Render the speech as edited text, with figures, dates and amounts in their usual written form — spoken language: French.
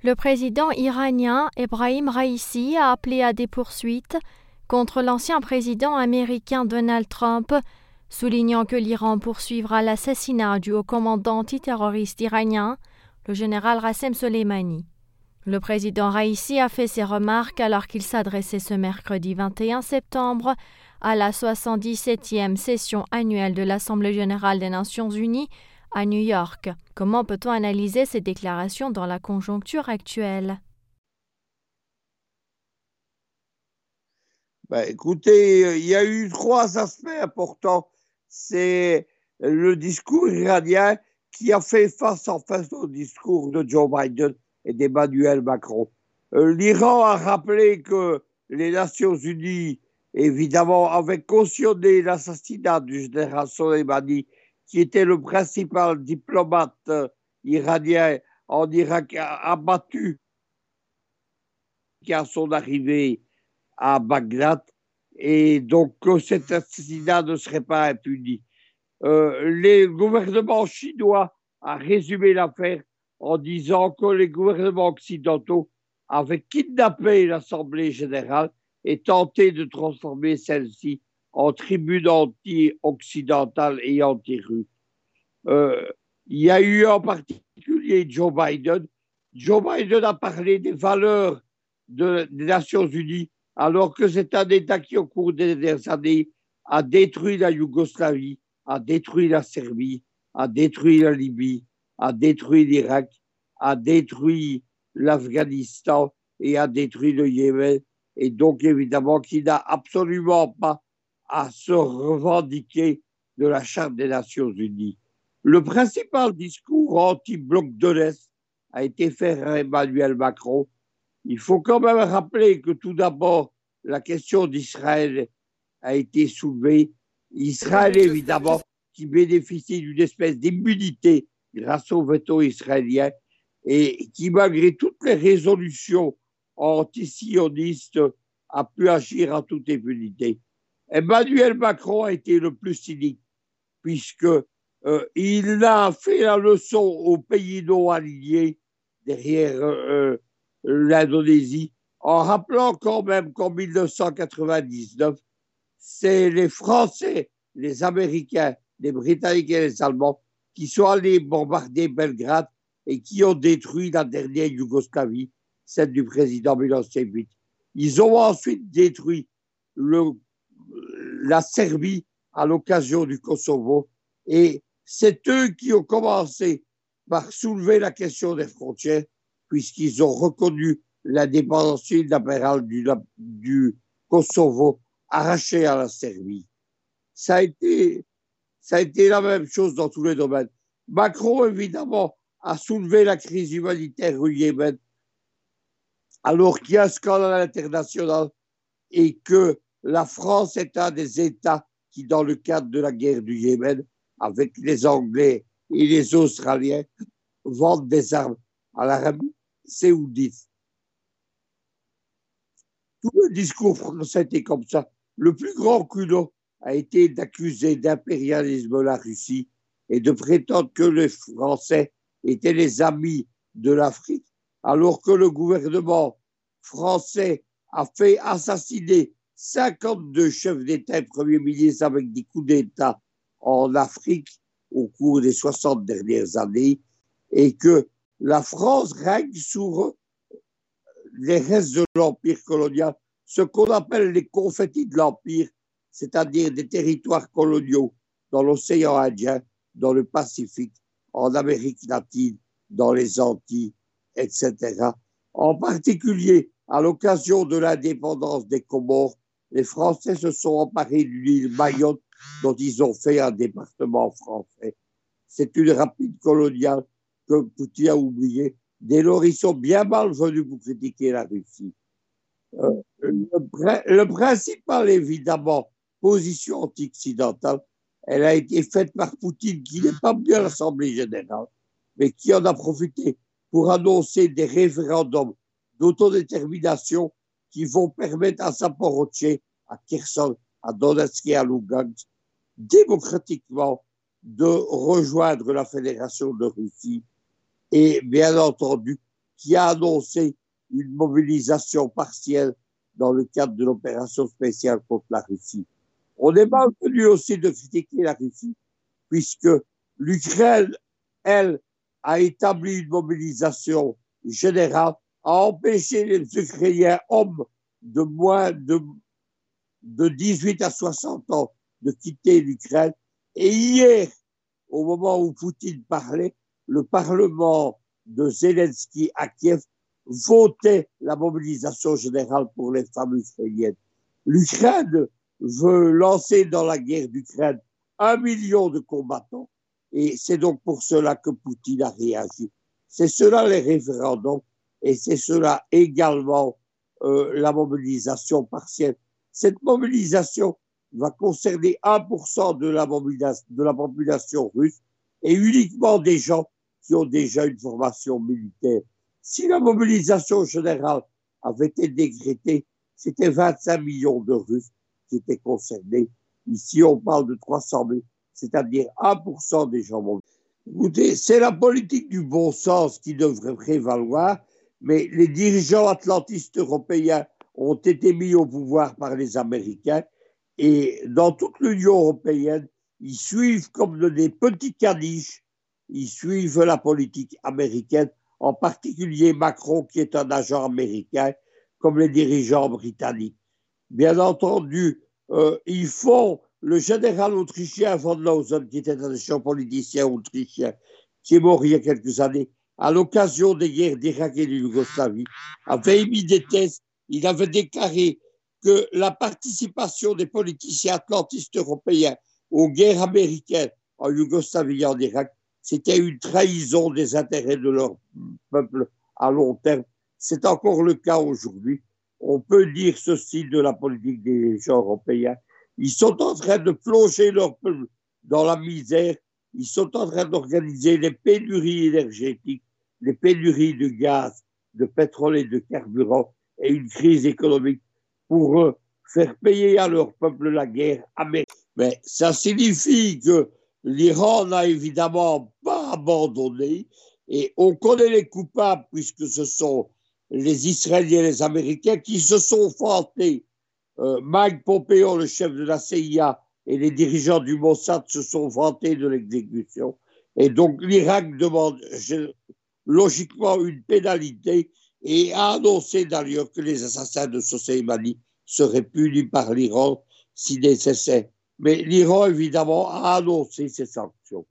Le président iranien Ebrahim Raïssi a appelé à des poursuites contre l'ancien président américain Donald Trump, soulignant que l'Iran poursuivra l'assassinat du haut commandant antiterroriste iranien, le général Rassem Soleimani. Le président Raïssi a fait ces remarques alors qu'il s'adressait ce mercredi 21 septembre à la 77e session annuelle de l'Assemblée générale des Nations unies à New York. Comment peut-on analyser ces déclarations dans la conjoncture actuelle? Écoutez, il y a eu 3 aspects importants. C'est le discours iranien qui a fait face en face au discours de Joe Biden et d'Emmanuel Macron. L'Iran a rappelé que les Nations unies, évidemment, avaient cautionné l'assassinat du général Soleimani, qui était le principal diplomate iranien en Irak, abattu à son arrivée à Bagdad, et donc que cet assassinat ne serait pas impuni. Les gouvernements chinois ont résumé l'affaire en disant que les gouvernements occidentaux avaient kidnappé l'Assemblée générale et tenté de transformer celle-ci en tribune anti-occidentale et anti-russe. Il y a eu en particulier Joe Biden. Joe Biden a parlé des valeurs des Nations unies, alors que c'est un État qui, au cours des dernières années, a détruit la Yougoslavie, a détruit la Serbie, a détruit la Libye, a détruit l'Irak, a détruit l'Afghanistan et a détruit le Yémen. Et donc, évidemment, qui n'a absolument pas à se revendiquer de la Charte des Nations unies. Le principal discours anti-bloc de l'Est a été fait à Emmanuel Macron. Il faut quand même rappeler que tout d'abord, la question d'Israël a été soulevée. Israël, évidemment, qui bénéficie d'une espèce d'immunité grâce au veto israélien et qui, malgré toutes les résolutions anti-sionistes, a pu agir en toute impunité. Emmanuel Macron a été le plus cynique, puisque il a fait la leçon aux pays non alignés derrière l'Indonésie, en rappelant quand même qu'en 1999, c'est les Français, les Américains, les Britanniques et les Allemands qui sont allés bombarder Belgrade et qui ont détruit la dernière Yougoslavie, celle du président Milosevic. Ils ont ensuite détruit la Serbie à l'occasion du Kosovo, et c'est eux qui ont commencé par soulever la question des frontières, puisqu'ils ont reconnu l'indépendance unilatérale du Kosovo arraché à la Serbie. Ça a été la même chose dans tous les domaines. Macron, évidemment, a soulevé la crise humanitaire au Yémen, alors qu'il y a un scandale international et que la France est un des États qui, dans le cadre de la guerre du Yémen, avec les Anglais et les Australiens, vendent des armes à l'Arabie saoudite. Tout le discours français était comme ça. Le plus grand culot a été d'accuser d'impérialisme la Russie et de prétendre que les Français étaient les amis de l'Afrique, alors que le gouvernement français a fait assassiner 52 chefs d'État et premiers ministres avec des coups d'État en Afrique au cours des 60 dernières années, et que la France règne sur les restes de l'Empire colonial, ce qu'on appelle les confettis de l'Empire, c'est-à-dire des territoires coloniaux dans l'océan Indien, dans le Pacifique, en Amérique latine, dans les Antilles, etc. En particulier, à l'occasion de l'indépendance des Comores, les Français se sont emparés de l'île Mayotte, dont ils ont fait un département français. C'est une rapide coloniale que Poutine a oubliée. Dès lors, ils sont bien malvenus pour critiquer la Russie. Le principal, évidemment, position anti-occidentale, elle a été faite par Poutine, qui n'est pas bien à l'Assemblée générale, mais qui en a profité pour annoncer des référendums d'autodétermination qui vont permettre à Zaporozhye, à Kherson, à Donetsk et à Lugansk, démocratiquement, de rejoindre la Fédération de Russie. Et bien entendu, qui a annoncé une mobilisation partielle dans le cadre de l'opération spéciale contre la Russie. On est malvenu aussi de critiquer la Russie, puisque l'Ukraine, elle, a établi une mobilisation générale, a empêché les Ukrainiens hommes de moins de 18 à 60 ans de quitter l'Ukraine. Et hier, au moment où Poutine parlait, le Parlement de Zelensky à Kiev votait la mobilisation générale pour les femmes ukrainiennes. L'Ukraine veut lancer dans la guerre d'Ukraine 1 million de combattants et c'est donc pour cela que Poutine a réagi. C'est cela les référendums et c'est cela également la mobilisation partielle. Cette mobilisation va concerner 1% de la population russe et uniquement des gens qui ont déjà une formation militaire. Si la mobilisation générale avait été décrétée, c'était 25 millions de Russes qui étaient concernés. Ici, on parle de 300 000, c'est-à-dire 1% des gens mobilisés. Écoutez, c'est la politique du bon sens qui devrait prévaloir, mais les dirigeants atlantistes européens ont été mis au pouvoir par les Américains et dans toute l'Union européenne, ils suivent comme des petits caniches, ils suivent la politique américaine, en particulier Macron qui est un agent américain, comme les dirigeants britanniques. Bien entendu, ils font le général autrichien von Lausen, qui était un ancien politicien autrichien, qui est mort il y a quelques années, à l'occasion des guerres d'Irak et de Yougoslavie, avait émis des thèses. Il avait déclaré que la participation des politiciens atlantistes européens aux guerres américaines en Yougoslavie et en Irak, c'était une trahison des intérêts de leur peuple à long terme. C'est encore le cas aujourd'hui. On peut dire ceci de la politique des gens européens. Ils sont en train de plonger leur peuple dans la misère. Ils sont en train d'organiser les pénuries énergétiques, les pénuries de gaz, de pétrole et de carburant et une crise économique pour faire payer à leur peuple la guerre américaine. Mais ça signifie que l'Iran n'a évidemment pas abandonné et on connaît les coupables puisque ce sont les Israéliens et les Américains qui se sont vantés. Mike Pompeo, le chef de la CIA, et les dirigeants du Mossad se sont vantés de l'exécution. Et donc l'Irak demande logiquement une pénalité et a annoncé d'ailleurs que les assassins de Soleimani seraient punis par l'Iran si nécessaire. Mais l'Iran, évidemment, a annoncé ces sanctions.